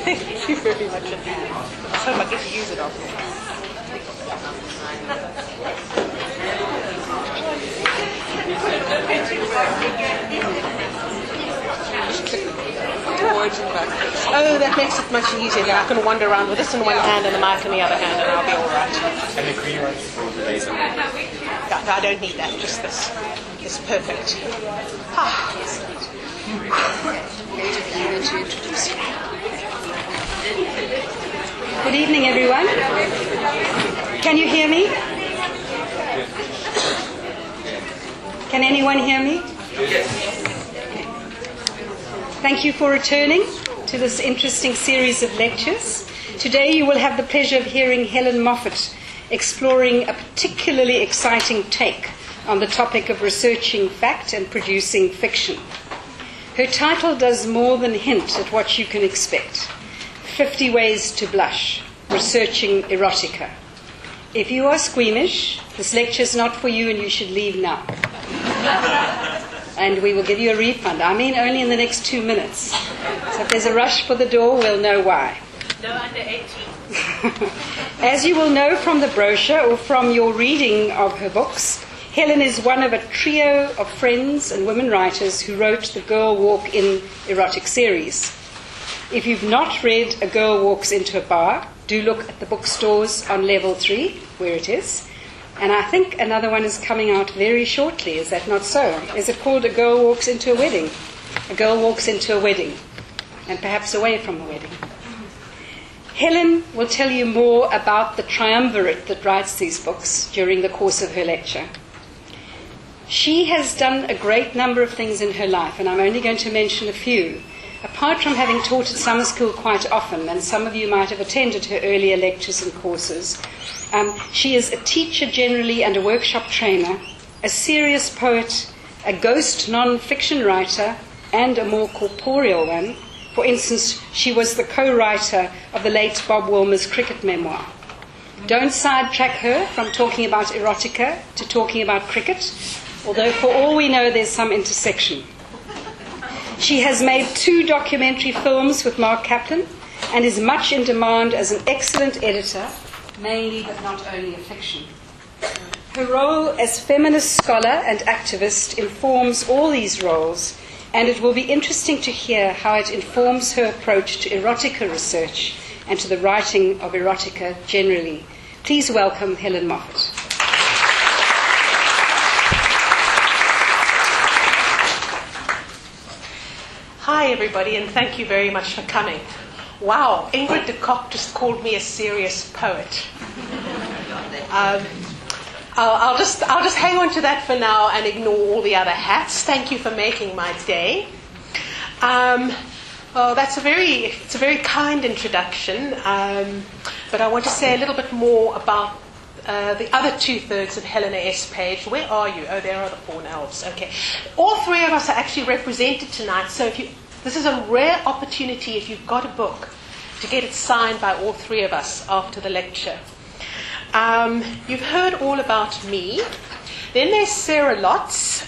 Thank you very much, Anne. I hope I get to use it after. Forwards and backwards. Oh, that makes it much easier. I can wander around with this in one hand and the mic in the other hand, and I'll be all right. And the green one is for the laser. I don't need that, just this. It's perfect. Good evening, everyone. Can you hear me? Can anyone hear me? Thank you for returning to this interesting series of lectures. Today you will have the pleasure of hearing Helen Moffat exploring a particularly exciting take on the topic of researching fact and producing fiction. Her title does more than hint at what you can expect. 50 Ways to Blush, Researching Erotica. If you are squeamish, this lecture is not for you and you should leave now. And we will give you a refund. I mean, only in the next 2 minutes. So if there's a rush for the door, we'll know why. No under 18. As you will know from the brochure or from your reading of her books, Helen is one of a trio of friends and women writers who wrote the Girl Walk In erotic series. If you've not read A Girl Walks Into a Bar, do look at the bookstores on level 3, where it is. And I think another one is coming out very shortly. Is that not so? Is it called A Girl Walks Into a Wedding? A Girl Walks Into a Wedding, and perhaps away from the wedding. Helen will tell you more about the triumvirate that writes these books during the course of her lecture. She has done a great number of things in her life, and I'm only going to mention a few. Apart from having taught at summer school quite often, and some of you might have attended her earlier lectures and courses, she is a teacher generally and a workshop trainer, a serious poet, a ghost non-fiction writer, and a more corporeal one. For instance, she was the co-writer of the late Bob Woolmer's cricket memoir. Don't sidetrack her from talking about erotica to talking about cricket, although for all we know there's some intersection. She has made 2 documentary films with Mark Kaplan and is much in demand as an excellent editor, mainly but not only of fiction. Her role as feminist scholar and activist informs all these roles, and it will be interesting to hear how it informs her approach to erotica research and to the writing of erotica generally. Please welcome Helen Moffat. Hi, everybody, and thank you very much for coming. Wow, Ingrid de Kock just called me a serious poet. I'll just hang on to that for now and ignore all the other hats. Thank you for making my day. Well, it's a very kind introduction, but I want to say a little bit more about the other 2/3 of Helena S. Page. Where are you? Oh, there are the 4 elves. Okay. All 3 of us are actually represented tonight, so this is a rare opportunity if you've got a book to get it signed by all 3 of us after the lecture. You've heard all about me. Then there's Sarah Lotz,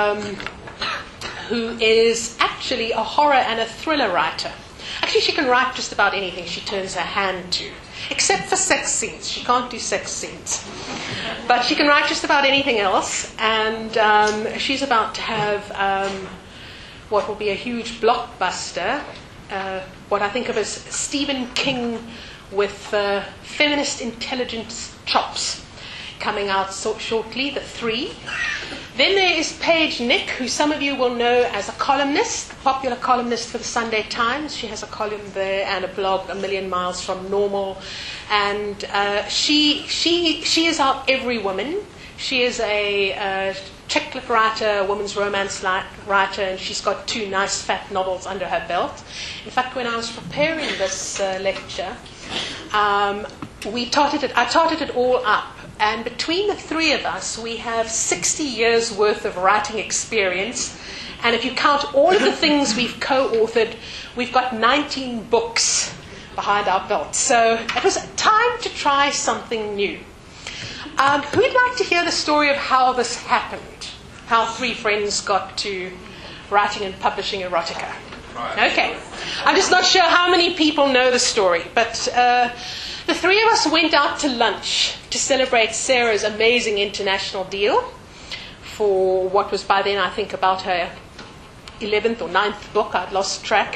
who is actually a horror and a thriller writer. Actually, she can write just about anything she turns her hand to, except for sex scenes. She can't do sex scenes. But she can write just about anything else, and she's about to have what will be a huge blockbuster, what I think of as Stephen King with feminist intelligence chops, coming out shortly, the 3. Then there is Paige Nick, who some of you will know as a columnist, popular columnist for the Sunday Times. She has a column there and a blog, A Million Miles from Normal. And she is our every woman. She is a chick lit writer, a woman's romance writer, and she's got 2 nice fat novels under her belt. In fact, when I was preparing this lecture, I totted it all up. And between the 3 of us, we have 60 years worth of writing experience. And if you count all of the things we've co-authored, we've got 19 books behind our belt. So it was time to try something new. Who'd like to hear the story of how this happened? How 3 friends got to writing and publishing erotica? Okay. I'm just not sure how many people know the story, but the three of us went out to lunch to celebrate Sarah's amazing international deal for what was by then, I think, about her 11th or 9th book. I'd lost track.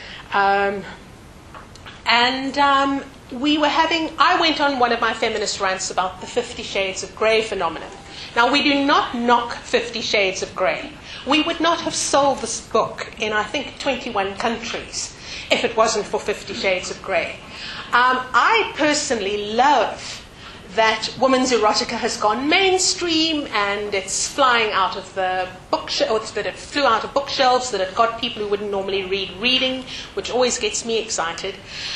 I went on one of my feminist rants about the 50 Shades of Grey phenomenon. Now, we do not knock 50 Shades of Grey. We would not have sold this book in, I think, 21 countries if it wasn't for 50 Shades of Grey. I personally love that women's erotica has gone mainstream and it's flying out of the bookshelves, that it flew out of bookshelves, that it got people who wouldn't normally read reading, which always gets me excited.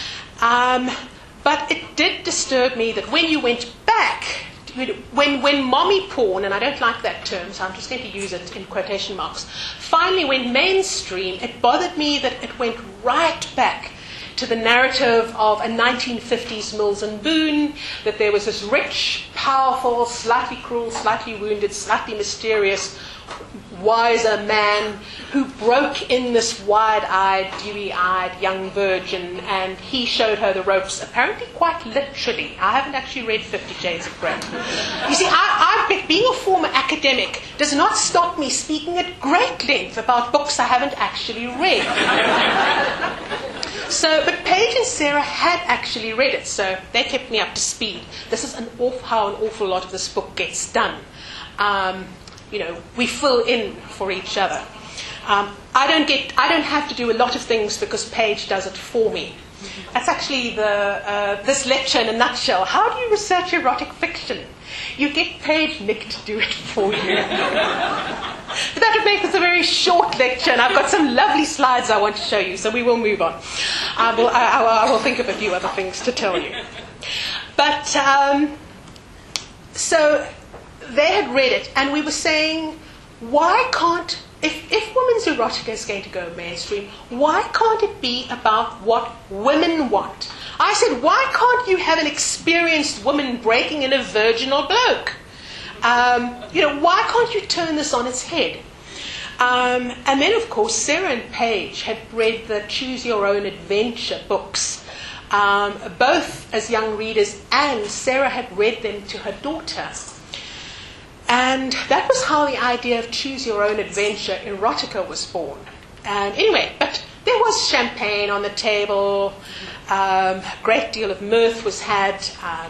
But it did disturb me that when you went back, when mommy porn, and I don't like that term, so I'm just going to use it in quotation marks, finally went mainstream, it bothered me that it went right back to the narrative of a 1950s Mills and Boon, that there was this rich, powerful, slightly cruel, slightly wounded, slightly mysterious, wiser man who broke in this wide-eyed, dewy-eyed young virgin, and he showed her the ropes, apparently quite literally. I haven't actually read 50 Shades of Grey. You see, being a former academic does not stop me speaking at great length about books I haven't actually read. But Paige and Sarah had actually read it, so they kept me up to speed. This is how an awful lot of this book gets done. We fill in for each other. I don't have to do a lot of things because Paige does it for me. That's actually this lecture in a nutshell. How do you research erotic fiction? You get Paige Nick to do it for you. But that would make this a very short lecture, and I've got some lovely slides I want to show you, so we will move on. I will think of a few other things to tell you. But, so they had read it, and we were saying, why can't, if women's erotica is going to go mainstream, why can't it be about what women want? I said, why can't you have an experienced woman breaking in a virginal bloke? Why can't you turn this on its head? And then, of course, Sarah and Paige had read the Choose Your Own Adventure books, both as young readers, and Sarah had read them to her daughter. And that was how the idea of Choose Your Own Adventure erotica was born. And anyway, but there was champagne on the table, a great deal of mirth was had,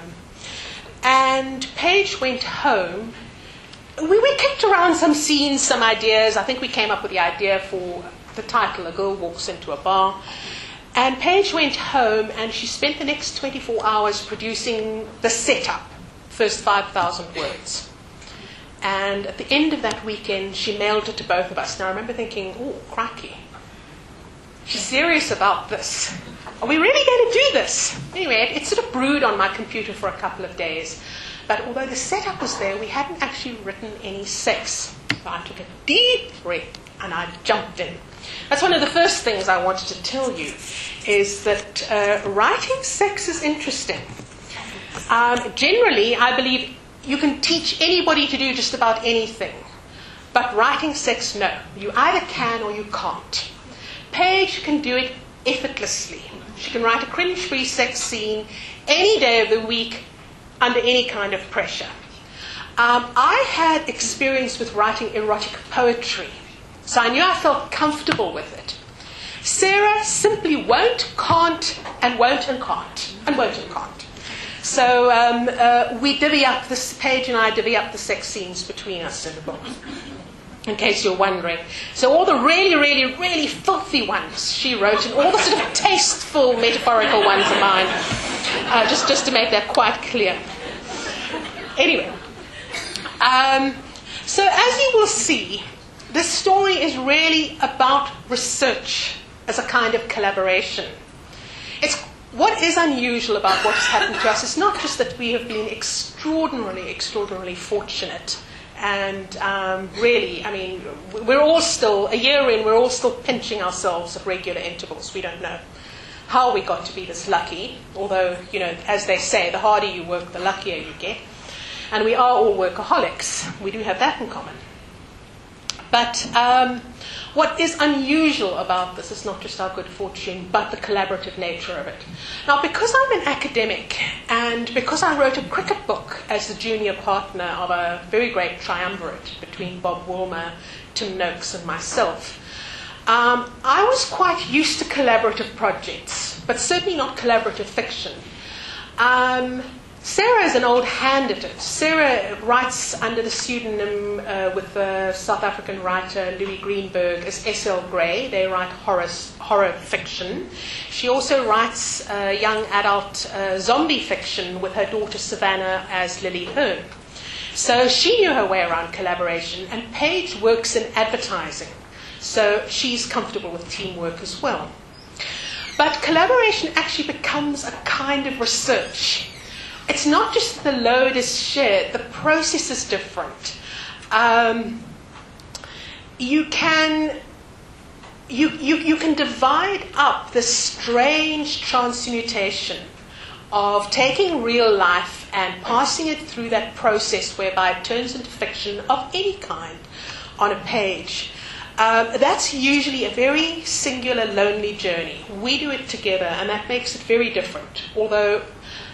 and Paige went home. We kicked around some scenes, some ideas. I think we came up with the idea for the title, A Girl Walks Into a Bar. And Paige went home and she spent the next 24 hours producing the setup, first 5,000 words. And at the end of that weekend, she mailed it to both of us. Now, I remember thinking, oh, crikey. She's serious about this. Are we really going to do this? Anyway, it sort of brewed on my computer for a couple of days. But although the setup was there, we hadn't actually written any sex. So I took a deep breath and I jumped in. That's one of the first things I wanted to tell you, is that writing sex is interesting. Generally, I believe you can teach anybody to do just about anything. But writing sex, no. You either can or you can't. Paige can do it effortlessly. She can write a cringe-free sex scene any day of the week under any kind of pressure. I had experience with writing erotic poetry, so I knew I felt comfortable with it. Sarah simply won't, can't, and won't and can't, and won't and can't. So we divvy up this, Paige and I divvy up the sex scenes between us in the book, in case you're wondering. So all the really, really, really filthy ones she wrote, and all the sort of tasteful, metaphorical ones are mine, just to make that quite clear. Anyway, so as you will see, this story is really about research as a kind of collaboration. What is unusual about what has happened to us is not just that we have been extraordinarily, extraordinarily fortunate. And really, I mean, we're all still, a year in, we're all still pinching ourselves at regular intervals. We don't know how we got to be this lucky. Although, as they say, the harder you work, the luckier you get. And we are all workaholics. We do have that in common. But What is unusual about this is not just our good fortune, but the collaborative nature of it. Now, because I'm an academic, and because I wrote a cricket book as the junior partner of a very great triumvirate between Bob Woolmer, Tim Noakes, and myself, I was quite used to collaborative projects, but certainly not collaborative fiction. Sarah is an old hand at it. Sarah writes under the pseudonym with the South African writer Louis Greenberg as S.L. Gray. They write horror fiction. She also writes young adult zombie fiction with her daughter Savannah as Lily Hearn. So she knew her way around collaboration, and Paige works in advertising. So she's comfortable with teamwork as well. But collaboration actually becomes a kind of research. It's not just the load is shared, the process is different. You can divide up this strange transmutation of taking real life and passing it through that process whereby it turns into fiction of any kind on a page. That's usually a very singular, lonely journey. We do it together, and that makes it very different. Although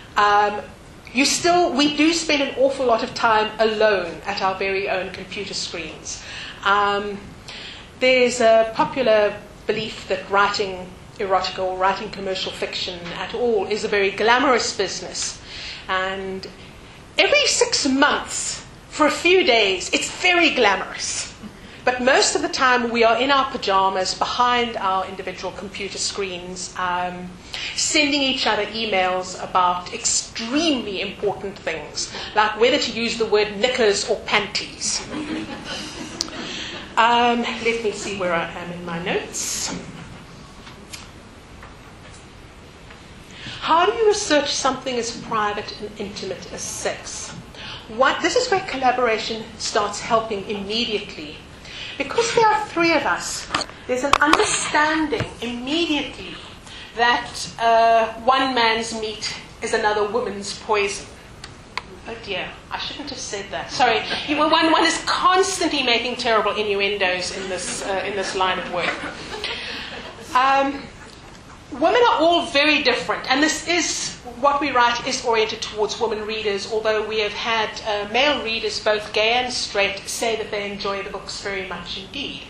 we do spend an awful lot of time alone at our very own computer screens. There's a popular belief that writing erotica or writing commercial fiction at all is a very glamorous business. And every 6 months, for a few days, it's very glamorous. But most of the time we are in our pajamas behind our individual computer screens, sending each other emails about extremely important things, like whether to use the word knickers or panties. Let me see where I am in my notes. How do you research something as private and intimate as sex? This is where collaboration starts helping immediately. Because there are 3 of us, there's an understanding immediately that one man's meat is another woman's poison. Oh dear, I shouldn't have said that. Sorry. One is constantly making terrible innuendos in this line of work. Women are all very different, and this is what we write is oriented towards women readers, although we have had male readers, both gay and straight, say that they enjoy the books very much indeed.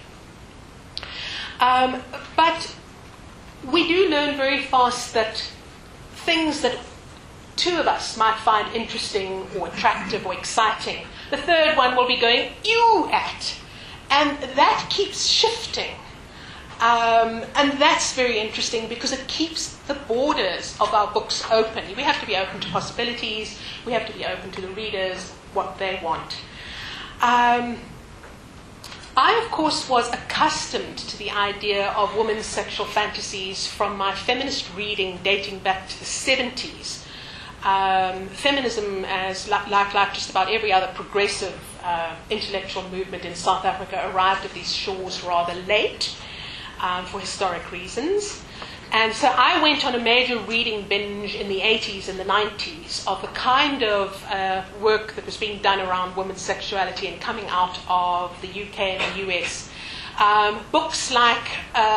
But we do learn very fast that things that 2 of us might find interesting or attractive or exciting, the third one will be going, ew, at. And that keeps shifting. And that's very interesting because it keeps the borders of our books open. We have to be open to possibilities. We have to be open to the readers, what they want. I, of course, was accustomed to the idea of women's sexual fantasies from my feminist reading dating back to the 70s. Feminism, as like just about every other progressive intellectual movement in South Africa, arrived at these shores rather late. For historic reasons. And so I went on a major reading binge in the 80s and the 90s of the kind of work that was being done around women's sexuality and coming out of the UK and the US. Books like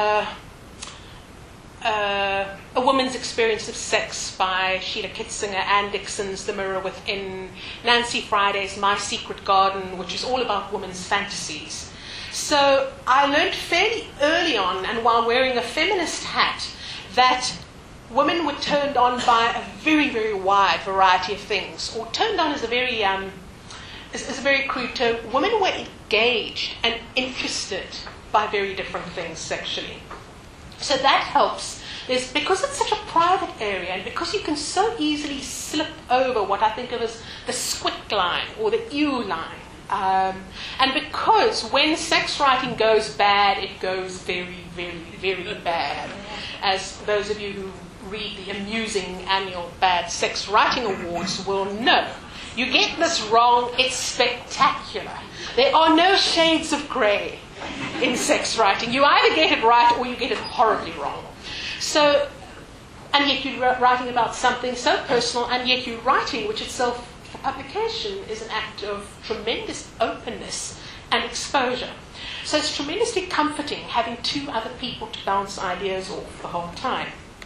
A Woman's Experience of Sex by Sheila Kitzinger, Anne Dixon's The Mirror Within, Nancy Friday's My Secret Garden, which is all about women's fantasies. So I learned fairly early on, and while wearing a feminist hat, that women were turned on by a very, very wide variety of things. Or turned on is a very crude term. Women were engaged and interested by very different things sexually. So that helps. Because it's such a private area, and because you can so easily slip over what I think of as the squick line or the ew line. And because when sex writing goes bad, it goes very, very, very bad. As those of you who read the amusing annual Bad Sex Writing Awards will know. You get this wrong, it's spectacular. There are no shades of grey in sex writing. You either get it right or you get it horribly wrong. So, and yet you're writing about something so personal, and yet you're writing, which itself for publication is an act of tremendous openness and exposure. So it's tremendously comforting having two other people to bounce ideas off the whole time.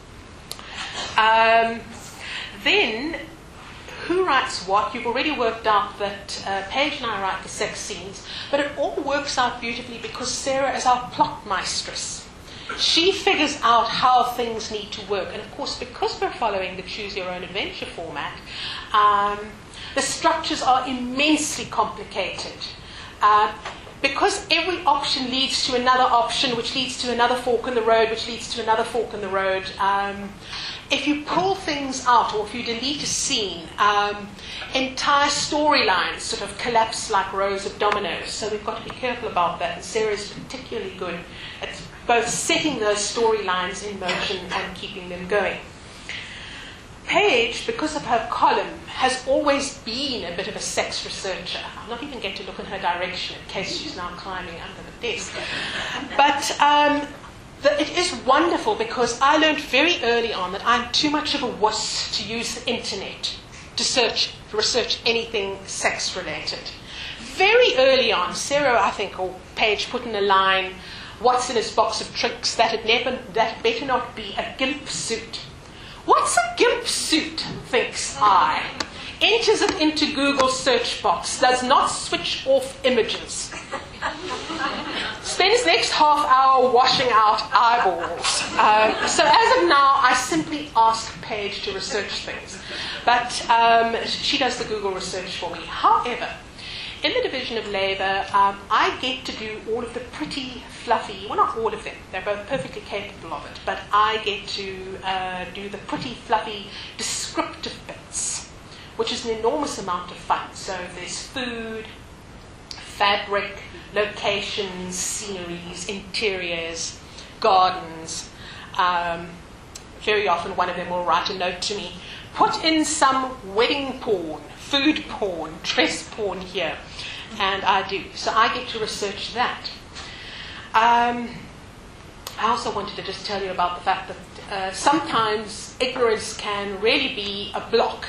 Then, who writes what? You've already worked out that Paige and I write the sex scenes, but it all works out beautifully because Sarah is our plot mistress. She figures out how things need to work. And of course, because we're following the Choose Your Own Adventure format, the structures are immensely complicated. Because every option leads to another option, which leads to another fork in the road, which leads to another fork in the road. If you pull things out or if you delete a scene, entire storylines sort of collapse like rows of dominoes. So we've got to be careful about that. And Sarah's particularly good at both setting those storylines in motion and keeping them going. Paige, because of her column, has always been a bit of a sex researcher. I'm not even going to look in her direction in case she's now climbing under the desk. But it is wonderful because I learned very early on that I'm too much of a wuss to use the internet to research anything sex-related. Very early on, Sarah, I think, or Paige put in a line, "What's in his box of tricks? That better not be a gimp suit." What's a gimp suit, thinks I. Enters it into Google's search box, does not switch off images. Spends next half hour washing out eyeballs. So as of now, I simply ask Paige to research things. But she does the Google research for me. However, in the division of labour, I get to do all of the pretty, fluffy, well, not all of them, they're both perfectly capable of it, but I get to do the pretty, fluffy, descriptive bits, which is an enormous amount of fun. So there's food, fabric, locations, sceneries, interiors, gardens. Very often one of them will write a note to me, "Put in some wedding porn, food porn, dress porn here." And I do. So I get to research that. I also wanted to just tell you about the fact that sometimes ignorance can really be a block.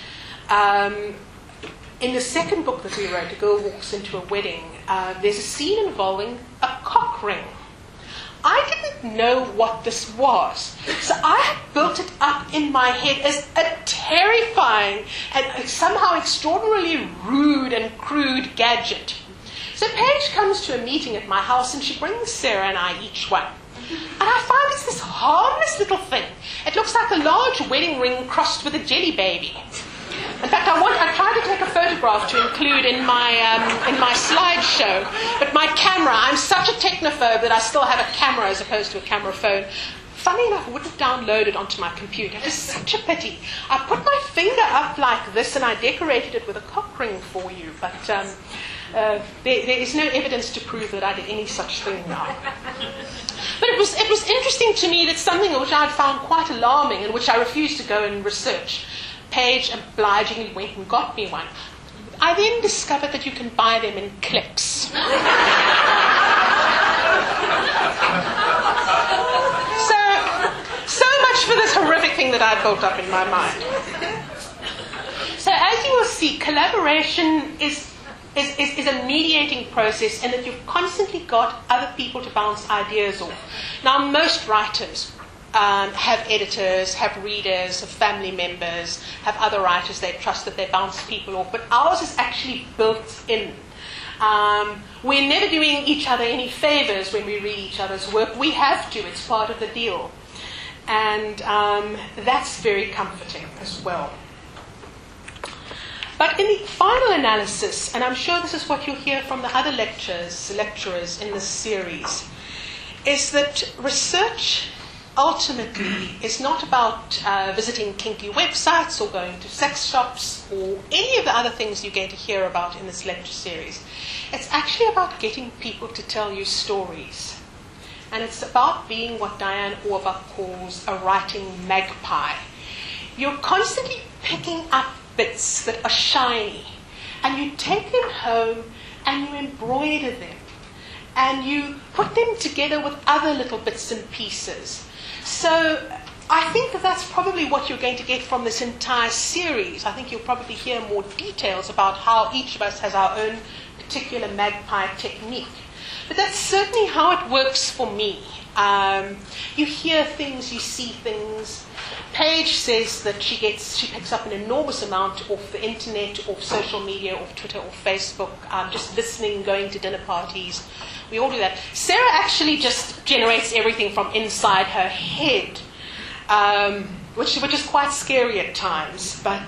In the second book that we wrote, A Girl Walks Into a Wedding, there's a scene involving a cock ring. I didn't know what this was. So I had built it up in my head as a terrifying and somehow extraordinarily rude and crude gadget. So Paige comes to a meeting at my house and she brings Sarah and I each one. And I find it's this harmless little thing. It looks like a large wedding ring crossed with a jelly baby. In fact, I tried to take a photograph to include in my slideshow, but my camera, I'm such a technophobe that I still have a camera as opposed to a camera phone. Funny enough, wouldn't download it onto my computer. It is such a pity. I put my finger up like this and I decorated it with a cock ring for you, but there is no evidence to prove that I did any such thing now. But it was interesting to me that something which I had found quite alarming and which I refused to go and research. Paige obligingly went and got me one. I then discovered that you can buy them in clips. So much for this horrific thing that I built up in my mind. So as you will see, collaboration is a mediating process in that you've constantly got other people to bounce ideas off. Now, most writers have editors, have readers, have family members, have other writers they trust that they bounce people off, but ours is actually built in. We're never doing each other any favors when we read each other's work. We have to. It's part of the deal. And that's very comforting as well. But in the final analysis, and I'm sure this is what you'll hear from the other lecturers in this series, is that research ultimately is not about visiting kinky websites or going to sex shops or any of the other things you're going to hear about in this lecture series. It's actually about getting people to tell you stories. And it's about being what Diane Auerbach calls a writing magpie. You're constantly picking up bits that are shiny, and you take them home and you embroider them, and you put them together with other little bits and pieces. So I think that that's probably what you're going to get from this entire series. I think you'll probably hear more details about how each of us has our own particular magpie technique. But that's certainly how it works for me. You hear things, you see things. Paige says that she picks up an enormous amount off the internet, off social media, off Twitter, off Facebook, just listening, going to dinner parties. We all do that. Sarah actually just generates everything from inside her head, which is quite scary at times. But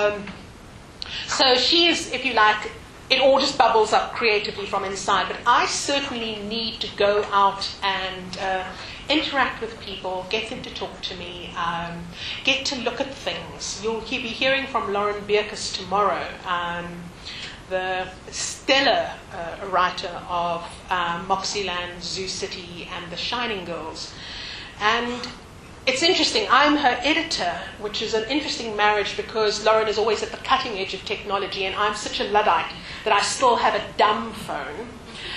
so she is, if you like, it all just bubbles up creatively from inside. But I certainly need to go out and interact with people, get them to talk to me, get to look at things. You'll be hearing from Lauren Bierkus tomorrow, the stellar writer of Moxieland, Zoo City, and The Shining Girls. And it's interesting, I'm her editor, which is an interesting marriage because Lauren is always at the cutting edge of technology, and I'm such a Luddite that I still have a dumb phone.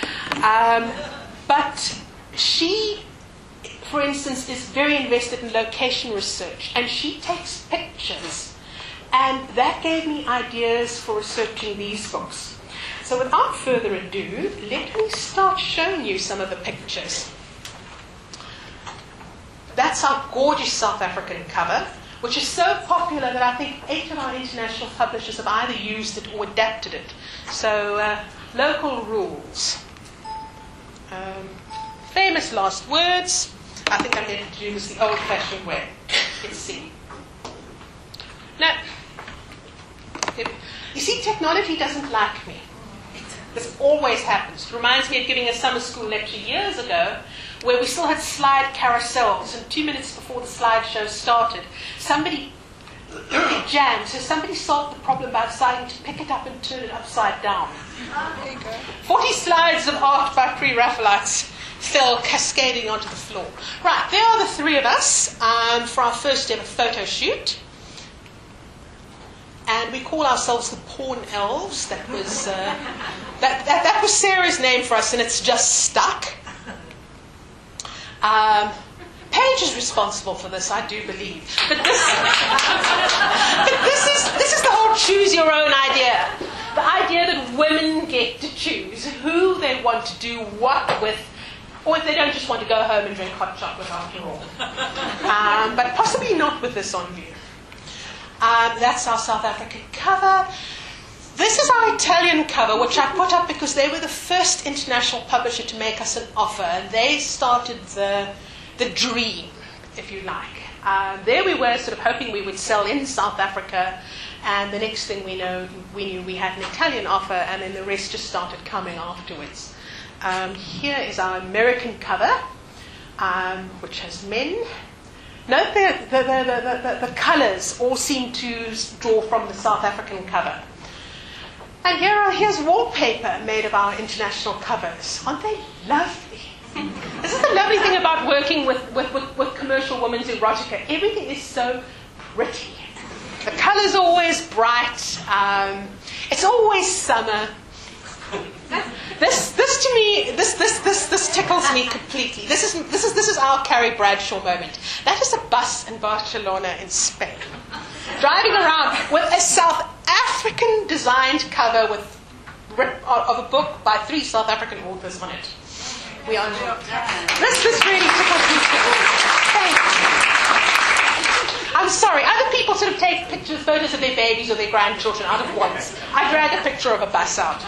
But she, for instance, is very invested in location research, and she takes pictures. And that gave me ideas for researching these books. So without further ado, let me start showing you some of the pictures. That's our gorgeous South African cover, which is so popular that I think 8 of our international publishers have either used it or adapted it. So, local rules. Famous last words. I think I'm going to do this the old-fashioned way. Let's see. Now, you see, technology doesn't like me. This always happens. It reminds me of giving a summer school lecture years ago where we still had slide carousels, and 2 minutes before the slideshow started, somebody jammed, so somebody solved the problem by deciding to pick it up and turn it upside down. There you go. 40 slides of art by Pre-Raphaelites fell cascading onto the floor. Right, there are the three of us for our first ever photo shoot. And we call ourselves the Porn Elves. That was that was Sarah's name for us, and it's just stuck. Paige is responsible for this, I do believe. But this is the whole choose your own idea. The idea that women get to choose who they want to do what with, or if they don't just want to go home and drink hot chocolate after all. But possibly not with this on view. That's our South African cover. This is our Italian cover, which I put up because they were the first international publisher to make us an offer. And they started the dream, if you like. There we were, sort of hoping we would sell in South Africa. And the next thing we knew we had an Italian offer, and then the rest just started coming afterwards. Here is our American cover, which has men. Note the colours all seem to draw from the South African cover. And here's wallpaper made of our international covers. Aren't they lovely? This is the lovely thing about working with commercial women's erotica. Everything is so pretty. The colours are always bright. It's always summer. This to me, this tickles me completely. This is our Carrie Bradshaw moment. That is a bus in Barcelona in Spain, driving around with a South African designed cover of a book by 3 South African authors on it. We are this really tickles me. Thank you. I'm sorry, other people sort of take photos of their babies or their grandchildren out of wants. I drag a picture of a bus out.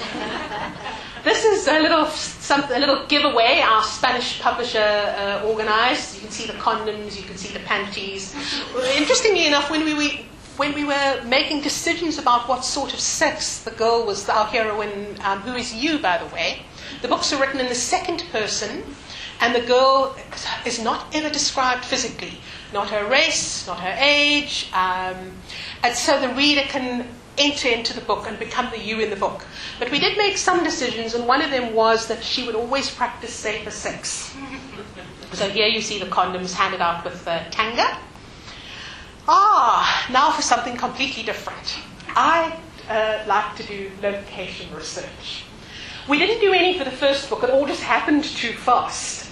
This is a little giveaway our Spanish publisher organized. You can see the condoms, you can see the panties. Interestingly enough, when we were making decisions about what sort of sex the girl was, our heroine, who is you, by the way, the books are written in the second person, and the girl is not ever described physically. Not her race, not her age. And so the reader can enter into the book and become the you in the book. But we did make some decisions, and one of them was that she would always practice safer sex. So here you see the condoms handed out with Tanga. Now for something completely different. I like to do location research. We didn't do any for the first book. It all just happened too fast.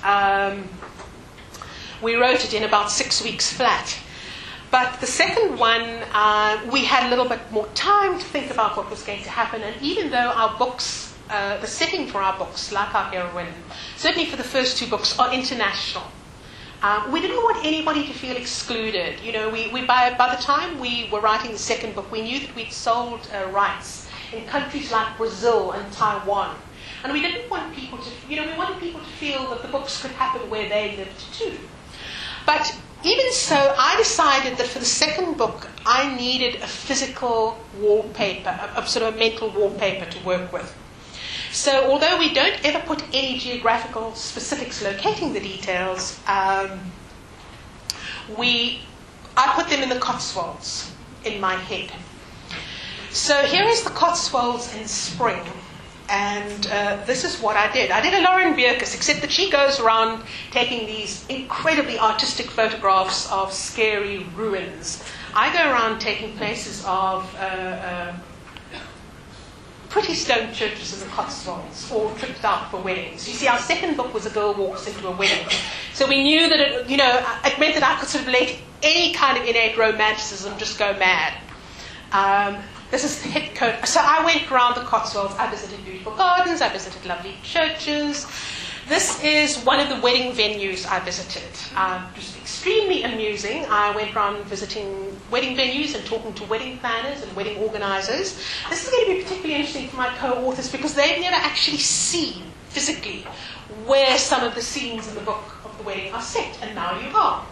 We wrote it in about 6 weeks flat. But the second one, we had a little bit more time to think about what was going to happen. And even though our books the setting for our books, like our heroine, certainly for the first two books, are international. We didn't want anybody to feel excluded. You know, by the time we were writing the second book, we knew that we'd sold rights in countries like Brazil and Taiwan. And we didn't want people to, we wanted people to feel that the books could happen where they lived too. But even so, I decided that for the second book, I needed a physical wallpaper, a sort of a mental wallpaper to work with. So although we don't ever put any geographical specifics locating the details, I put them in the Cotswolds in my head. So here is the Cotswolds in spring. And this is what I did. I did a Lauren Bierkes, except that she goes around taking these incredibly artistic photographs of scary ruins. I go around taking places of pretty stone churches in the Cotswolds, or tripped out for weddings. You see, our second book was A Girl Walks Into a Wedding. So we knew that it meant that I could sort of let any kind of innate romanticism just go mad. This is the head coat. So I went around the Cotswolds. I visited beautiful gardens. I visited lovely churches. This is one of the wedding venues I visited. It was extremely amusing. I went around visiting wedding venues and talking to wedding planners and wedding organisers. This is going to be particularly interesting for my co-authors because they've never actually seen physically where some of the scenes in the book of the wedding are set, and now you are.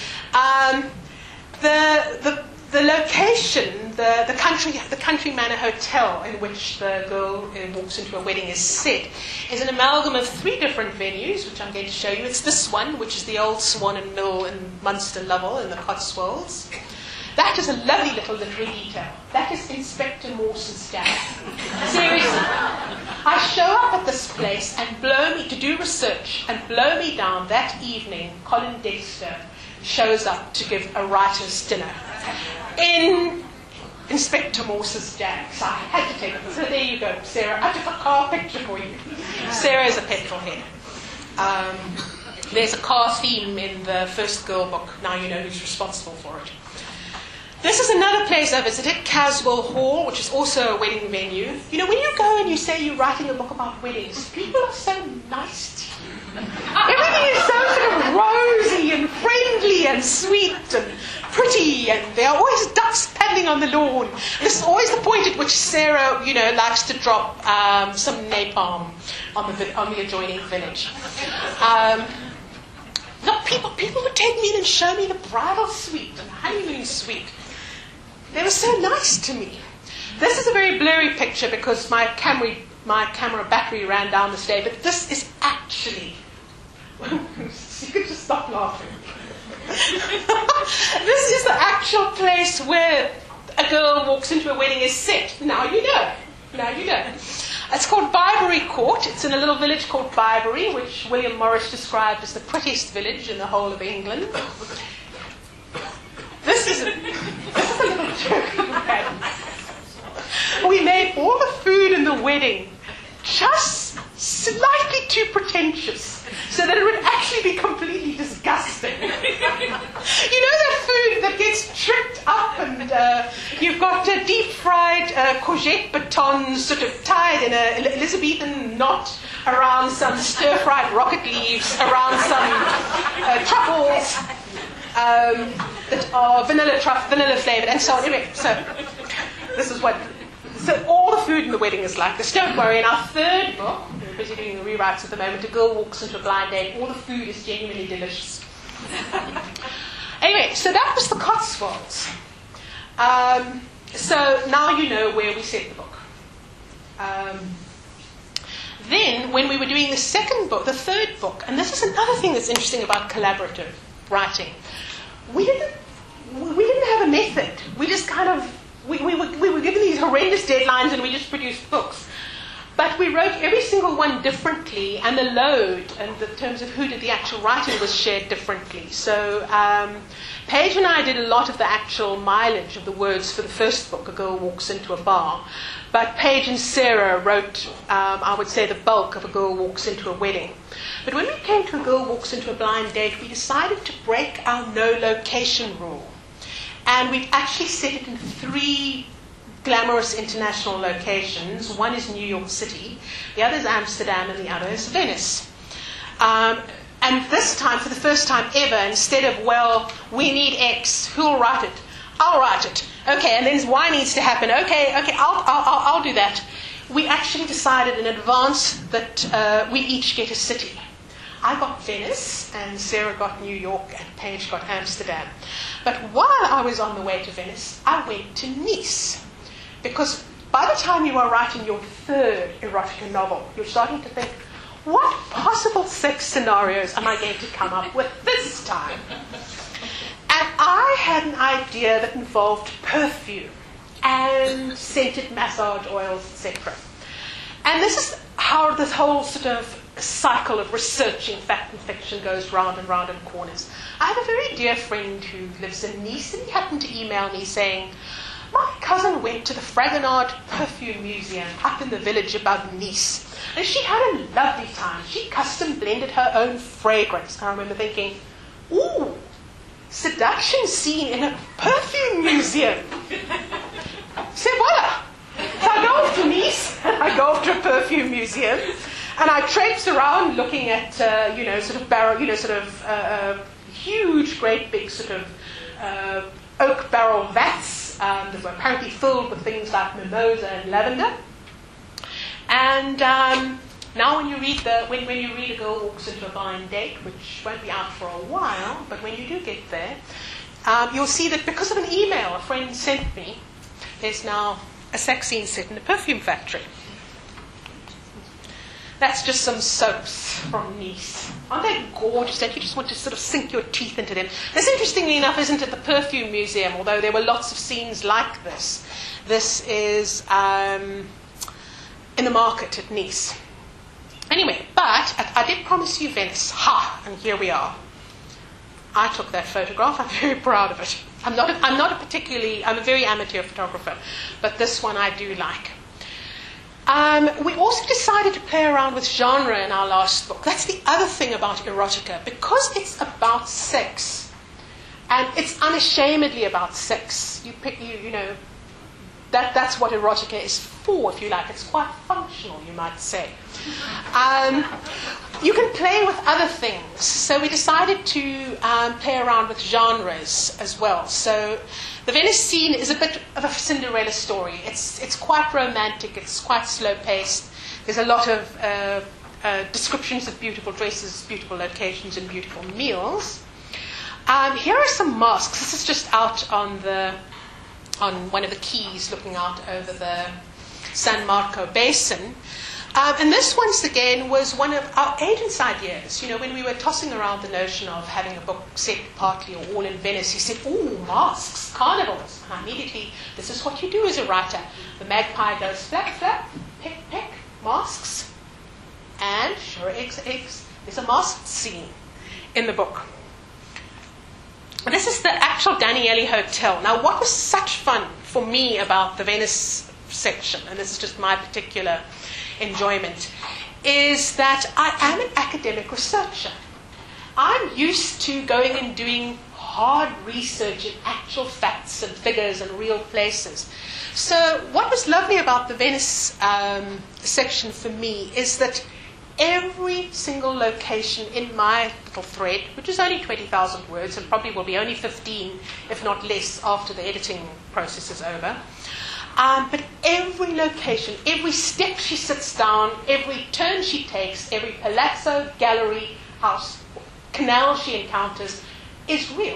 The location, the country manor hotel in which the girl walks into a wedding is set, is an amalgam of 3 different venues, which I'm going to show you. It's this one, which is the old Swan and Mill in Munster Lovell in the Cotswolds. That is a lovely little literary detail. That is Inspector Mawson's dad. Seriously. I show up at this place and to do research, and blow me down that evening, Colin Dexter shows up to give a writer's dinner in Inspector Morse's dad. So I had to take it. So there you go, Sarah. I took a car picture for you. Sarah is a petrol head. There's a car theme in the first girl book. Now you know who's responsible for it. This is another place I visited, Caswell Hall, which is also a wedding venue. You know, when you go and you say you're writing a book about weddings, people are so nice to you. Everything is so sort of rosy and friendly and sweet and pretty, and there are always ducks paddling on the lawn. This is always the point at which Sarah, likes to drop some napalm on the adjoining village. People would take me in and show me the bridal suite and the honeymoon suite. They were so nice to me. This is a very blurry picture because my camera battery ran down this day, but this is actually... You could just stop laughing. This is the actual place where A Girl Walks Into a Wedding is set. Now you know. It's called Bibury Court. It's in a little village called Bibury, which William Morris described as the prettiest village in the whole of England. This is a little joke we had. We made all the food in the wedding just slightly too pretentious, so that it would actually be completely disgusting. You know that food that gets tripped up and you've got deep-fried courgette batons sort of tied in an Elizabethan knot around some stir-fried rocket leaves, around some truffles that are vanilla flavoured, and so on. Anyway, so this is what... So all the food in the wedding is like this. Don't worry, in our third book, we're busy doing the rewrites at the moment, A Girl Walks Into a Blind Date, all the food is genuinely delicious. Anyway, so that was the Cotswolds. So now you know where we set the book. Then, when we were doing the third book, and this is another thing that's interesting about collaborative writing, we didn't have a method. We just kind of... We were given these horrendous deadlines and we just produced books. But we wrote every single one differently, and the load, and in terms of who did the actual writing, was shared differently. So Paige and I did a lot of the actual mileage of the words for the first book, A Girl Walks Into a Bar. But Paige and Sarah wrote, I would say, the bulk of A Girl Walks Into a Wedding. But when we came to A Girl Walks Into a Blind Date, we decided to break our no location rule. And we've actually set it in 3 glamorous international locations. One is New York City, the other is Amsterdam, and the other is Venice. And this time, for the first time ever, instead of, well, we need X, who'll write it? I'll write it. Okay, and then Y needs to happen. Okay, I'll do that. We actually decided in advance that we each get a city. I got Venice, and Sarah got New York, and Paige got Amsterdam. But while I was on the way to Venice, I went to Nice. Because by the time you are writing your third erotica novel, you're starting to think, what possible sex scenarios am I going to come up with this time? And I had an idea that involved perfume and scented massage oils, etc. And this is how this whole sort of cycle of researching fact and fiction goes round and round in corners. I have a very dear friend who lives in Nice, and he happened to email me saying, my cousin went to the Fragonard Perfume Museum up in the village above Nice, and she had a lovely time. She custom blended her own fragrance. And I remember thinking, ooh, seduction scene in a perfume museum. So voila. So I go off to Nice, and I go off to a perfume museum, and I traipse around looking at, huge, great big sort of oak barrel vats that were apparently filled with things like mimosa and lavender. And now when you read A Girl Walks Into a Blind Date, which won't be out for a while, but when you do get there, you'll see that because of an email a friend sent me, there's now a sex scene set in a perfume factory. That's just some soaps from Nice. Aren't they gorgeous? Don't you just want to sort of sink your teeth into them? This, interestingly enough, isn't at the Perfume Museum, although there were lots of scenes like this. This is in the market at Nice. Anyway, but I did promise you Venice. And here we are. I took that photograph. I'm very proud of it. I'm a very amateur photographer, but this one I do like. We also decided to play around with genre in our last book. That's the other thing about erotica. Because it's about sex, and it's unashamedly about sex, that's what erotica is for, if you like. It's quite functional, you might say. You can play with other things. So we decided to play around with genres as well. So the Venice scene is a bit of a Cinderella story. It's quite romantic. It's quite slow-paced. There's a lot of descriptions of beautiful dresses, beautiful locations, and beautiful meals. Here are some masks. This is just out on one of the quays looking out over the San Marco Basin. And this, once again, was one of our agent's ideas. When we were tossing around the notion of having a book set partly or all in Venice, he said, ooh, masks, carnivals. And immediately, this is what you do as a writer. The magpie goes flap, flap, pick, pick, masks. And sure eggs, there's a masked scene in the book. And this is the actual Danieli Hotel. Now, what was such fun for me about the Venice section, and this is just my particular enjoyment, is that I am an academic researcher. I'm used to going and doing hard research in actual facts and figures and real places. So what was lovely about the Venice section for me is that every single location in my little thread, which is only 20,000 words and probably will be only 15, if not less, after the editing process is over, but every location, every step she sits down, every turn she takes, every palazzo, gallery, house, canal she encounters is real.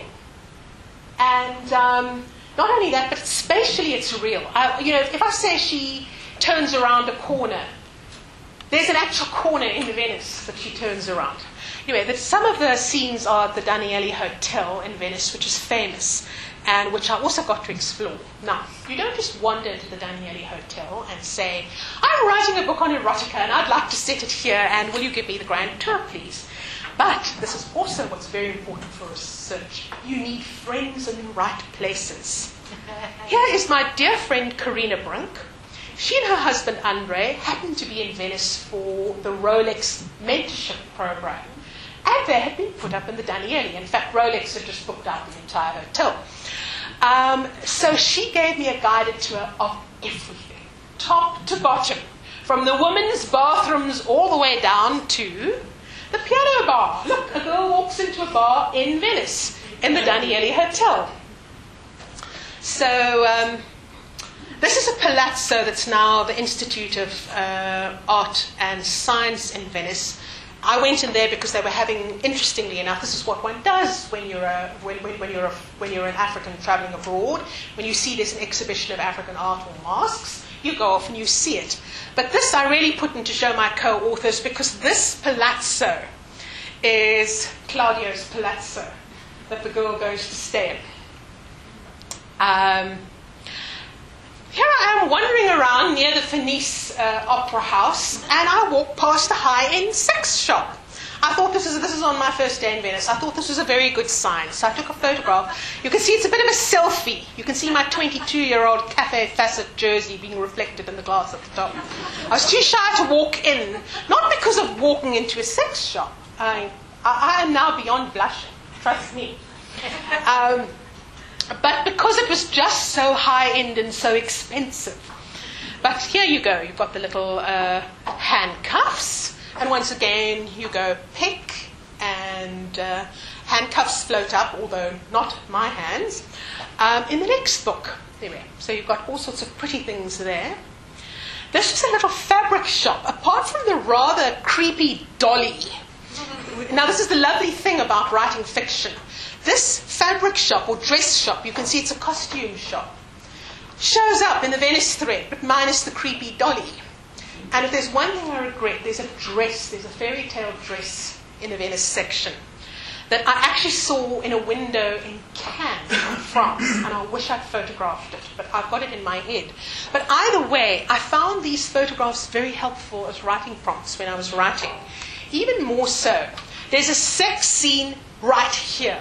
And not only that, but spatially it's real. If I say she turns around a corner, there's an actual corner in Venice that she turns around. Anyway, some of the scenes are at the Danieli Hotel in Venice, which is famous, and which I also got to explore. Now, you don't just wander into the Danieli Hotel and say, I'm writing a book on erotica and I'd like to set it here, and will you give me the grand tour, please? But this is also what's very important for research. You need friends in the right places. Here is my dear friend Karina Brink. She and her husband Andre happened to be in Venice for the Rolex mentorship program. And they had been put up in the Danieli. In fact, Rolex had just booked out the entire hotel. So she gave me a guided tour of everything, top to bottom, from the women's bathrooms all the way down to the piano bar. Look, a girl walks into a bar in Venice, in the Danieli Hotel. So this is a palazzo that's now the Institute of Art and Science in Venice. I went in there because they were having, interestingly enough, this is what one does when you're an African traveling abroad. When you see there's an exhibition of African art or masks, you go off and you see it. But this I really put in to show my co-authors because this palazzo is Claudio's palazzo that the girl goes to stay in. Here I am wandering around near the Fenice Opera House, and I walk past a high-end sex shop. I thought this is on my first day in Venice. I thought this was a very good sign, so I took a photograph. You can see it's a bit of a selfie. You can see my 22-year-old Cafe Facet jersey being reflected in the glass at the top. I was too shy to walk in, not because of walking into a sex shop. I am now beyond blushing, trust me. But because it was just so high-end and so expensive. But here you go. You've got the little handcuffs. And once again, you go pick, and handcuffs float up, although not my hands, in the next book. There we are. So you've got all sorts of pretty things there. This is a little fabric shop. Apart from the rather creepy dolly. Now, this is the lovely thing about writing fiction. This fabric shop or dress shop, you can see it's a costume shop, shows up in the Venice thread, but minus the creepy dolly. And if there's one thing I regret, there's a fairy tale dress in the Venice section that I actually saw in a window in Cannes, in France, and I wish I'd photographed it, but I've got it in my head. But either way, I found these photographs very helpful as writing prompts when I was writing. Even more so, there's a sex scene right here.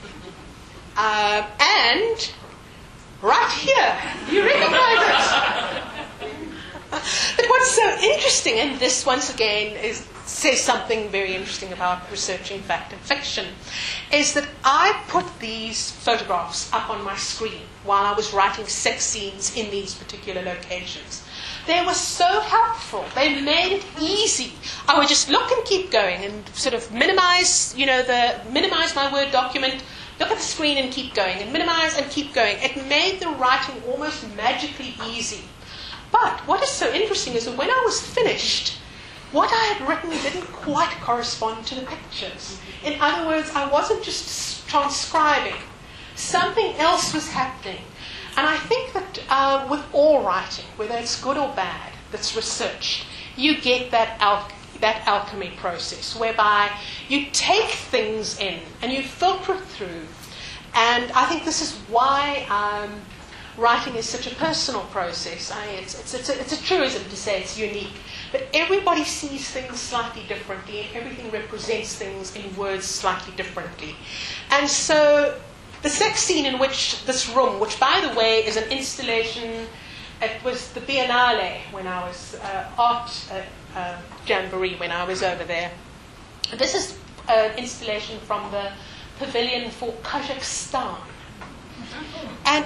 And right here, you recognize it. But what's so interesting, and this once again says something very interesting about researching fact and fiction, is that I put these photographs up on my screen while I was writing sex scenes in these particular locations. They were so helpful. They made it easy. I would just look and keep going and sort of minimize my Word document, look at the screen and keep going, and minimize and keep going. It made the writing almost magically easy. But what is so interesting is that when I was finished, what I had written didn't quite correspond to the pictures. In other words, I wasn't just transcribing. Something else was happening. And I think that with all writing, whether it's good or bad, that's researched, you get that alchemy process whereby you take things in and you filter it through. And I think this is why writing is such a personal process. It's a truism to say it's unique, but everybody sees things slightly differently, and everything represents things in words slightly differently. And so the sex scene in which this room, which by the way is an installation, it was the Biennale when I was art jamboree when I was over there. This is an installation from the pavilion for Kazakhstan. And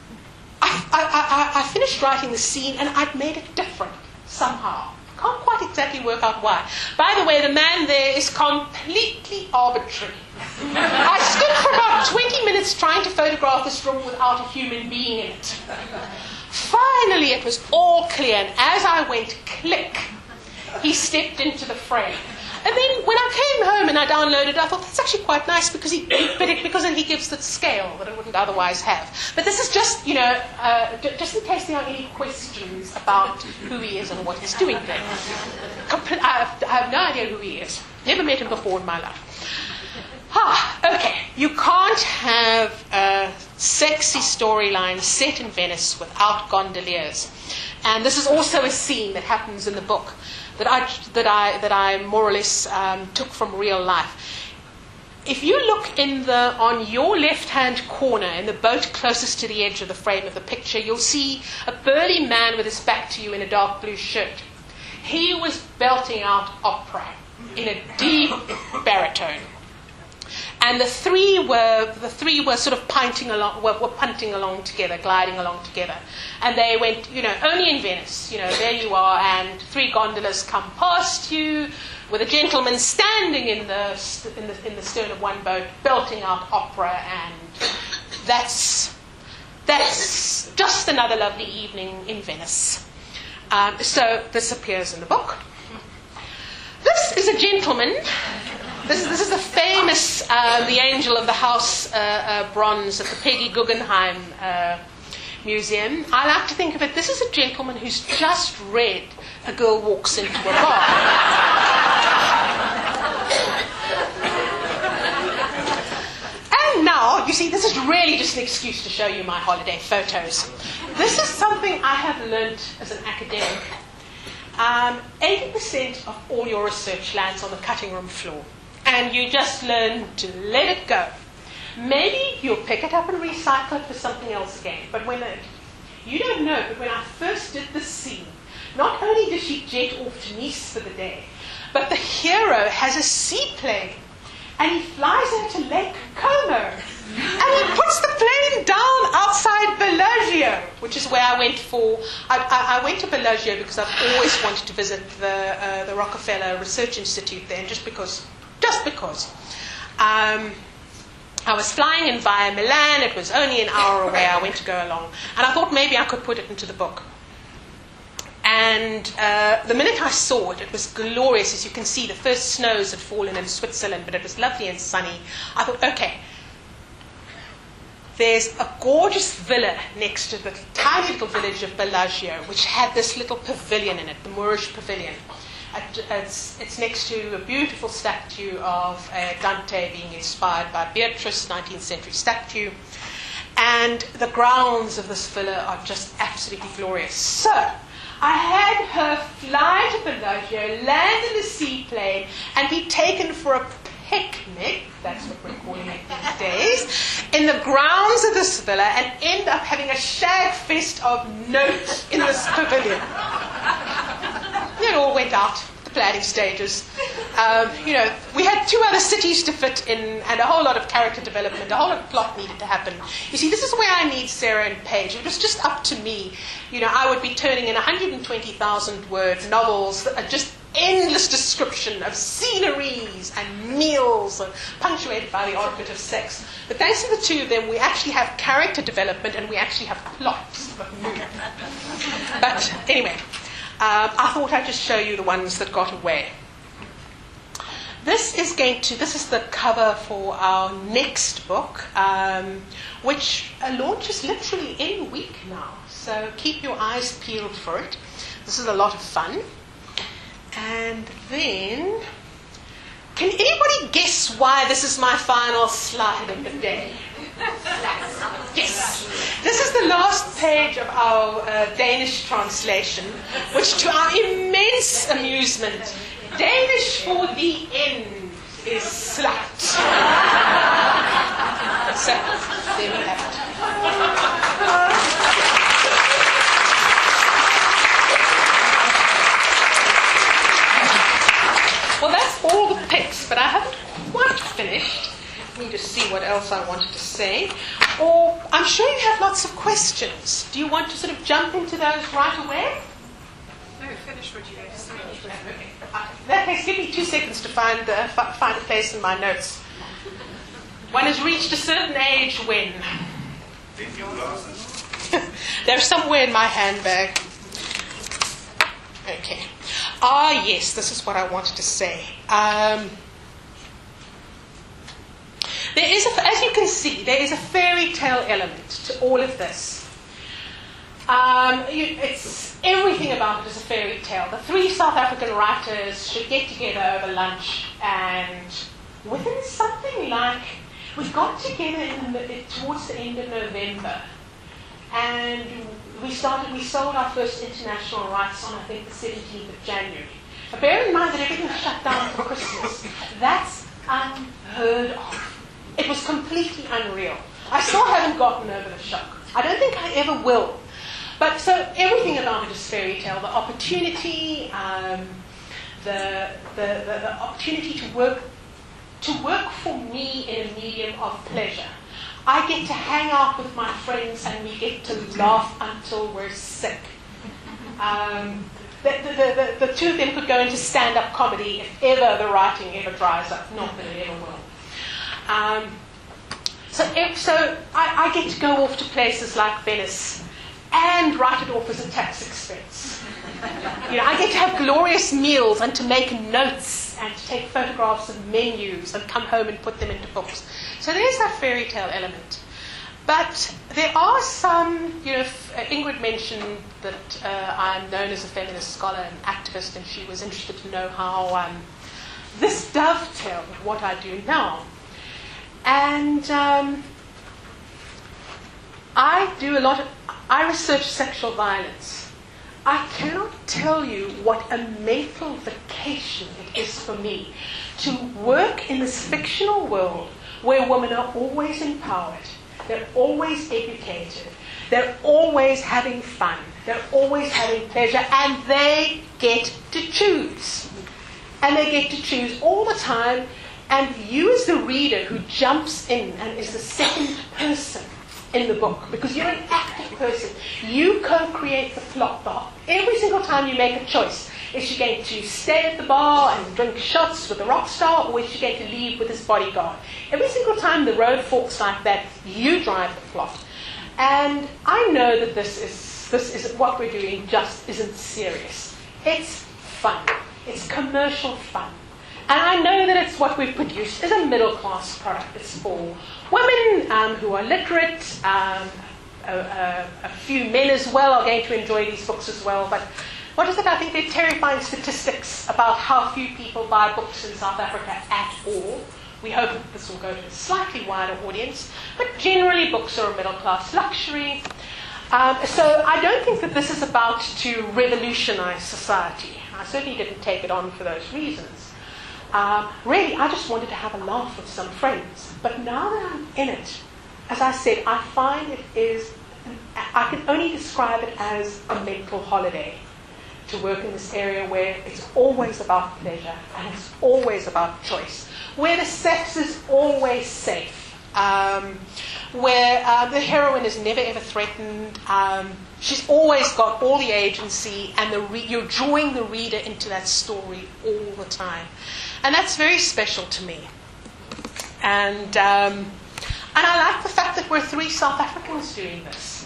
I finished writing the scene and I'd made it different somehow. Can't quite exactly work out why. By the way, the man there is completely arbitrary. I stood for about 20 minutes trying to photograph this room without a human being in it. Finally, it was all clear, and as I went click, he stepped into the frame. And then when I came home and I downloaded it, I thought that's actually quite nice because he gives the scale that it wouldn't otherwise have. But this is just, just in case there are any questions about who he is and what he's doing there. I have no idea who he is. Never met him before in my life. Okay. You can't have a sexy storyline set in Venice without gondoliers. And this is also a scene that happens in the book that I more or less took from real life. If you look on your left-hand corner in the boat closest to the edge of the frame of the picture, you'll see a burly man with his back to you in a dark blue shirt. He was belting out opera in a deep baritone. And the three were sort of punting along together, gliding along together. And they went, only in Venice, there you are, and 3 gondolas come past you, with a gentleman standing in the stern of one boat, belting out opera, and that's just another lovely evening in Venice. So this appears in the book. This is a gentleman. This is the famous the Angel of the House bronze at the Peggy Guggenheim Museum. I like to think of it, this is a gentleman who's just read A Girl Walks Into a Bar. And now, you see, this is really just an excuse to show you my holiday photos. This is something I have learnt as an academic. 80% of all your research lands on the cutting room floor. And you just learn to let it go. Maybe you'll pick it up and recycle it for something else again. But you don't know, but when I first did this scene, not only does she jet off to Nice for the day, but the hero has a seaplane. And he flies into Lake Como. And he puts the plane down outside Bellagio, which is where I went for. I went to Bellagio because I've always wanted to visit the Rockefeller Research Institute there, and just because. I was flying in via Milan. It was only an hour away. I went to go along. And I thought maybe I could put it into the book. And the minute I saw it, it was glorious. As you can see, the first snows had fallen in Switzerland, but it was lovely and sunny. I thought, okay, there's a gorgeous villa next to the tiny little village of Bellagio, which had this little pavilion in it, the Moorish pavilion. It's next to a beautiful statue of Dante being inspired by Beatrice, 19th century statue. And the grounds of this villa are just absolutely glorious. So I had her fly to Bellagio, land in the seaplane, and be taken for a picnic, that's what we're calling it these days, in the grounds of this villa, and end up having a shag fest of notes in this pavilion. It all went out, the planning stages. We had 2 other cities to fit in, and a whole lot of character development, a whole lot of plot needed to happen. You see, this is where I need Sarah and Paige. If it was just up to me, I would be turning in 120,000 word novels that are just endless description of sceneries and meals, and punctuated by the odd bit of sex. But thanks to the 2 of them, we actually have character development, and we actually have plots that move. But anyway, I thought I'd just show you the ones that got away. This is the cover for our next book, which launches literally any week now. So keep your eyes peeled for it. This is a lot of fun. And then, can anybody guess why this is my final slide of the day? Yes. This is the last page of our Danish translation, which to our immense amusement, Danish for the end is slut. So, there we have it. Well, that's all the picks, but I haven't quite finished. Let me just see what else I wanted to say. Or, I'm sure you have lots of questions. Do you want to sort of jump into those right away? No, finish what you had to say. Okay. In that case, give me 2 seconds to find a place in my notes. One has reached a certain age when... They're somewhere in my handbag. Okay. Yes, this is what I wanted to say. There is, as you can see, there is a fairy tale element to all of this. It's everything about it is a fairy tale. The 3 South African writers should get together over lunch, and within something like, we got together towards the end of November, and we sold our first international rights on, I think, the 17th of January. But bear in mind that everything shut down for Christmas. That's unheard of. It was completely unreal. I still haven't gotten over the shock. I don't think I ever will. But so everything about it is fairy tale. The opportunity, the opportunity to work to work for me in a medium of pleasure. I get to hang out with my friends and we get to laugh until we're sick. The two of them could go into stand-up comedy if ever the writing ever dries up. Not that it ever will. So I get to go off to places like Venice and write it off as a tax expense. I get to have glorious meals and to make notes and to take photographs of menus and come home and put them into books. So there's that fairy tale element. But there are some, Ingrid mentioned that I'm known as a feminist scholar and activist, and she was interested to know how this dovetailed with what I do now. And I research sexual violence. I cannot tell you what a mental vacation it is for me to work in this fictional world where women are always empowered, they're always educated, they're always having fun, they're always having pleasure, and they get to choose. And they get to choose all the time, and you as the reader who jumps in and is the second person in the book, because you're an active person, you co-create the plot. Every single time you make a choice, is she going to stay at the bar and drink shots with a rock star, or is she going to leave with his bodyguard? Every single time the road forks like that, you drive the plot. And I know that this is what we're doing just isn't serious. It's fun. It's commercial fun. And I know that it's what we've produced is a middle-class product. It's for women who are literate. A few men as well are going to enjoy these books as well. But what is it? I think there are terrifying statistics about how few people buy books in South Africa at all. We hope that this will go to a slightly wider audience. But generally, books are a middle-class luxury. So I don't think that this is about to revolutionize society. I certainly didn't take it on for those reasons. Really, I just wanted to have a laugh with some friends. But now that I'm in it, as I said, I find I can only describe it as a mental holiday to work in this area where it's always about pleasure and it's always about choice, where the sex is always safe, where the heroine is never ever threatened. She's always got all the agency, and you're drawing the reader into that story all the time. And that's very special to me. And I like the fact that we're 3 South Africans doing this.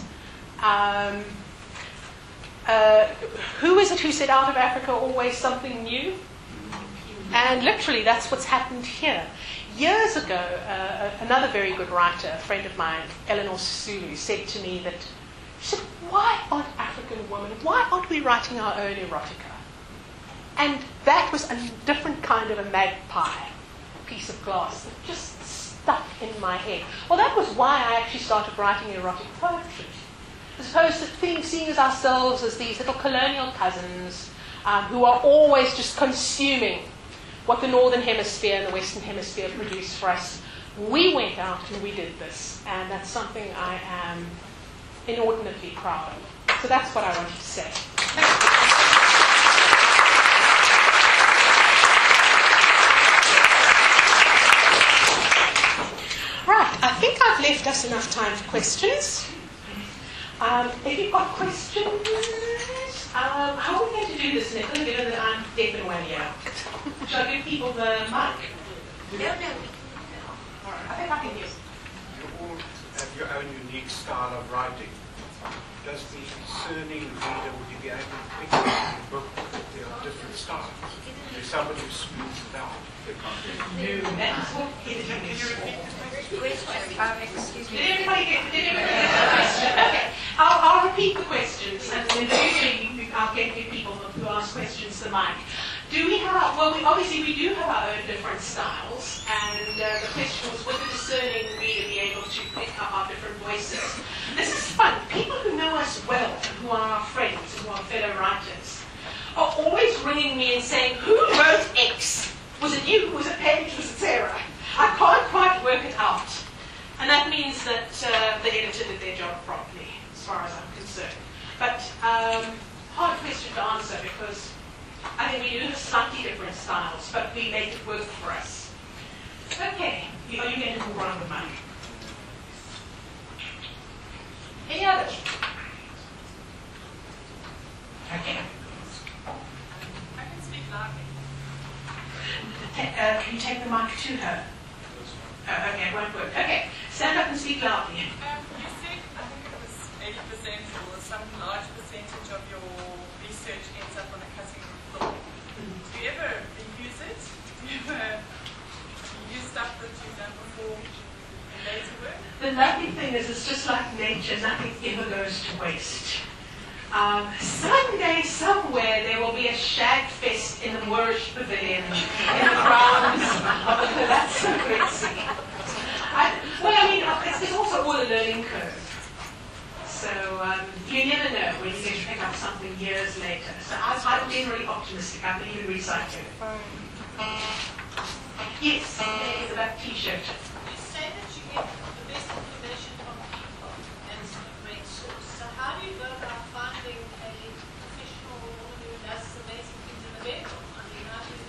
Who is it who said out of Africa always something new? And literally that's what's happened here. Years ago, another very good writer, a friend of mine, Eleanor Sisulu, said to me that, she said, why aren't African women, why aren't we writing our own erotica? And that was a different kind of a magpie piece of glass that just stuck in my head. Well, that was why I actually started writing erotic poetry. As opposed to seeing ourselves as these little colonial cousins who are always just consuming what the Northern Hemisphere and the Western Hemisphere produced for us. We went out and we did this, and that's something I am inordinately proud of. So that's what I wanted to say. Right, I think I've left us enough time for questions. If you've got questions, how are we going to do this, Nicola, given that I'm deaf and one ear? Should I give people the mic? No. All right, I think I can use it. You all have your own unique style of writing. Does the discerning reader, would you be able to pick up in the book that there are different styles? There's somebody who smooths it out. No, that's what editing is for. Excuse me. Did everybody get the question? Okay. I'll repeat the questions, and then usually I'll get people who ask questions the mic. Do we have, obviously we do have our own different styles, and the question was, would the discerning reader be able to pick up our different voices? This is fun. People who know us well, who are our friends, who are fellow writers, are always ringing me and saying, who wrote X? Was it you? Was it Paige? Was it Sarah? I can't quite work it out. And that means that the editor did their job properly, as far as I'm concerned. But hard question to answer, because I think we do have slightly different styles, but we make it work for us. Okay, are you going to move on with mine? Any others? Okay. I can speak loudly. Can you take the mic to her? Okay, it won't work. Okay, stand up and speak loudly. You said, I think it was 80% or some large percentage of your research ends up on a cutting room floor. Do you ever reuse it? Do you ever use stuff that you've done before in later work? The lovely thing is, it's just like nature, nothing ever goes to waste. Someday, somewhere, there will be a shag fest in the Moorish Pavilion in the grounds of the Palazzo Grezzi. It's also all a learning curve. So you never know when you're going to pick up something years later. So I'm generally optimistic. I believe in recycling. Yes, there is a black T-shirt. You say that you get the best information from people and it's a great source. So how do you go about finding a professional woman who does amazing things in the bedroom? I mean, how do you...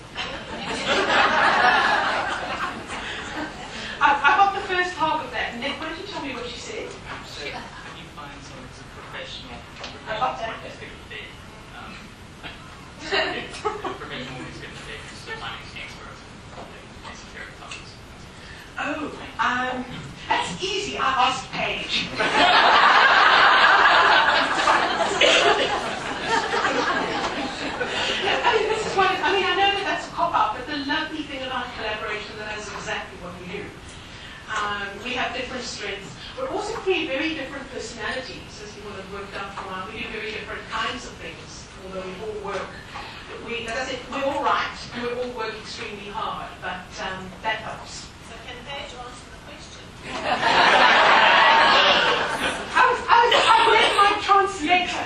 I got the first half of that. And then why don't you tell me what you said? So, can you find someone who's a professional I got that. who's good at bed? A professional who's good at bed, so finding an expert in esoteric topics. Oh, that's easy. I asked Paige. This is one. I know that that's a cop-out, but the lovely thing about collaboration is that is exactly what we do. We have different strengths. We're also very different personalities, as you will have worked out from our. We do very different kinds of things, although we all work. As I said, we're all right, and we all work extremely hard, but that helps. So can Paige answer the question? I read my translator.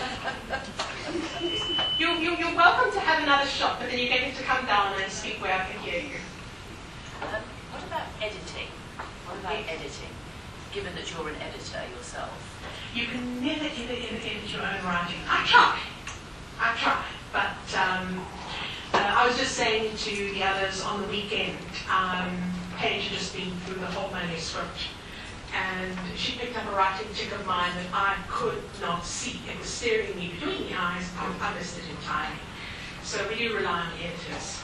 You're welcome to have another shot, but then you get to come down and speak where I can hear you. What about editing? What about editing? Given that you're an editor yourself. You can never edit your own writing. I try. But I was just saying to the others on the weekend, Paige had just been through the whole manuscript, and she picked up a writing tick of mine that I could not see. It was staring me between the eyes. I missed it entirely. So we do rely on the editors.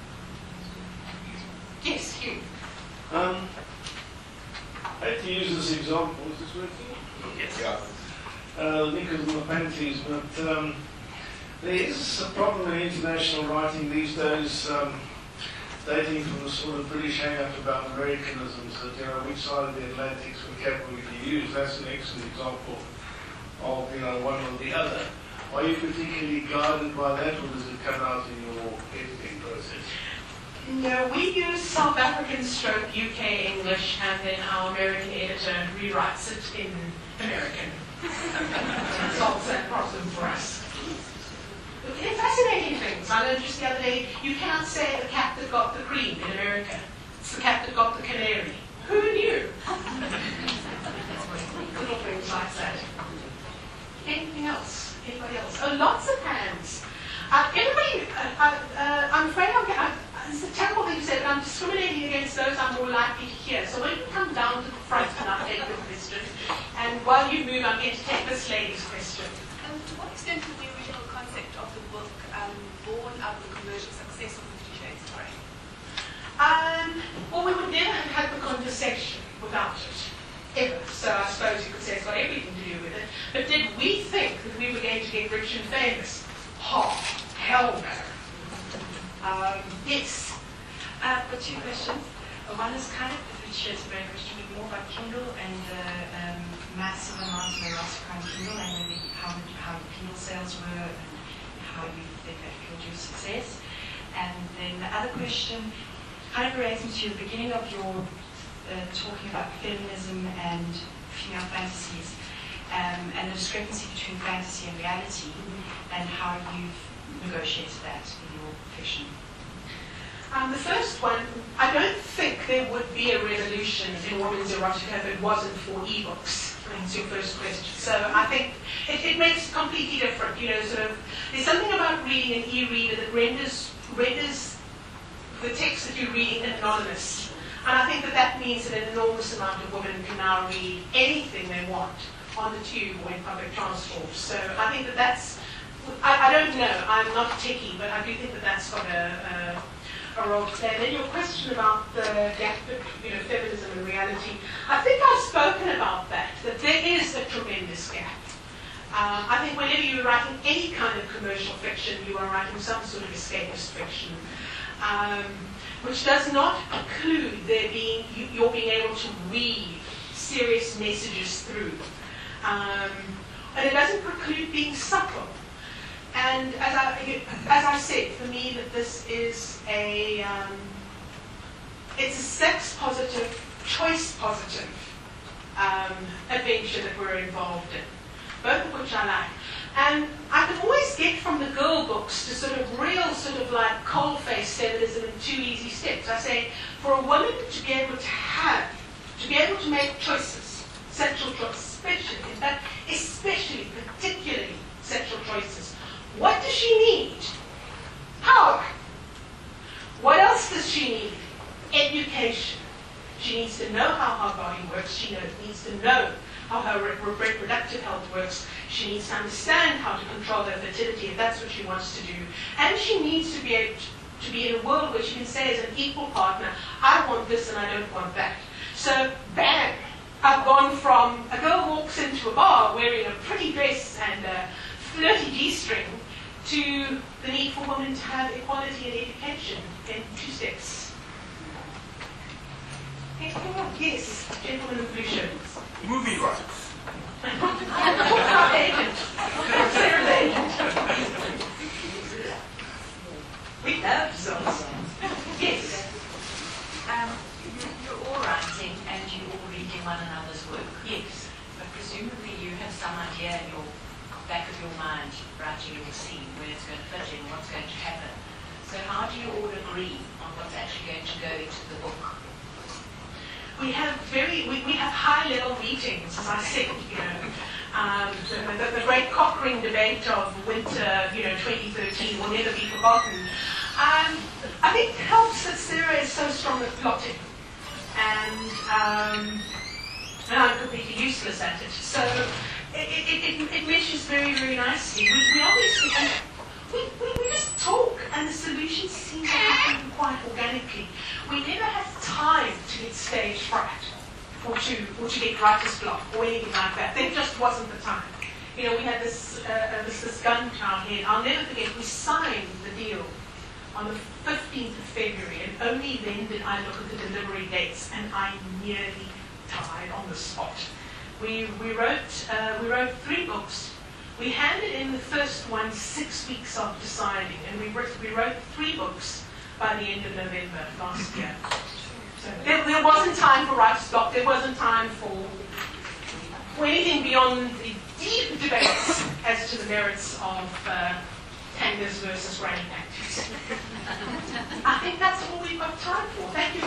Yes, Hugh. I hate to use this example. Is this working? Yes. Yeah. Knickers and the panties, but there is a problem in international writing these days, dating from the sort of British hang-up about Americanisms, that, which side of the Atlantic vocabulary to use. That's an excellent example of, one or the other. Are you particularly guided by that, or does it come out in your editing process? No, we use South African stroke UK English, and then our American editor rewrites it in American. It solves that problem for us. They're fascinating things. I learned just the other day, you cannot say the cat that got the cream in America. It's the cat that got the canary. Who knew? Little things like that. Anything else? Anybody else? Oh, lots of hands. Everybody, I'm afraid it's a terrible thing to say, but I'm discriminating against those I'm more likely to hear. So when you come down to the front and I'll take your question, and while you move, I'm going to take this lady's question. To what extent was the original concept of the book born out of the commercial success of 50 Shades of Grey? Well, we would never have had the conversation without it, ever. So I suppose you could say it's got everything to do with it. But did we think that we were going to get rich and famous? Oh, hell no. Yes. I've got two questions. One is kind of the Shades of Grey question, but more about Kindle and massive amounts of erotica on Kindle, and maybe how the Kindle sales were and how you think that fueled your success. And then the other question kind of relates to the beginning of your talking about feminism and female fantasies, and the discrepancy between fantasy and reality, and how you've negotiated that in your fiction. The first one, I don't think there would be a revolution in women's erotica if it wasn't for ebooks. I think it's your first question. So I think it makes it completely different. There's something about reading an e-reader that renders the text that you're reading anonymous. And I think that that means that an enormous amount of women can now read anything they want on the tube or in public transport. So I think that that's, I don't know, I'm not techie, but I do think that that's got a role to play. And then your question about the gap between feminism and reality, I think I've spoken about that there is a tremendous gap. I think whenever you're writing any kind of commercial fiction, you are writing some sort of escapist fiction, which does not preclude you're being able to weave serious messages through. And it doesn't preclude being subtle. And as I said, for me, that this is it's a sex positive, choice positive adventure that we're involved in, both of which I like. And I can always get from the girl books to sort of real like cold-faced feminism in 2 easy steps. I say, for a woman to be able to make choices, sexual choices, especially, particularly sexual choices, what does she need? Power. What else does she need? Education. She needs to know how her body works. She needs to know how her reproductive health works. She needs to understand how to control her fertility if that's what she wants to do. And she needs to be able to be in a world where she can say as an equal partner, I want this and I don't want that. So, bang! I've gone from a girl walks into a bar wearing a pretty dress and a flirty G-string to the need for women to have equality and education in 2 steps. Yes, gentlemen in blue shirts. Movie rights. Our agent. Sarah's agent. We love songs. Yes. You're all writing and you're all reading one another's work. Yes. But presumably you have some idea in your back of your mind, writing your scene, where it's going to fit in, what's going to happen. So how do you all agree on what's actually going to go into the book? We have high-level meetings, as I said, the great Cochrane debate of winter, 2013 will never be forgotten. I think it helps that Sarah is so strong at plotting, and I'm completely useless at it. So it meshes very, very nicely. We obviously, we just talk, and the solutions seem to happen quite organically. We never have time to get stage fright or to get writer's block or anything like that. There just wasn't the time. We had this gun to our head. I'll never forget, we signed the deal on the 15th of February, and only then did I look at the delivery dates, and I nearly died on the spot. We wrote 3 books. We handed in the first one 6 weeks after signing, and we wrote 3 books by the end of November last year. So there wasn't time for writer's block. There wasn't time for anything beyond the deep debates as to the merits of tangas versus granny panties. I think that's all we've got time for. Thank you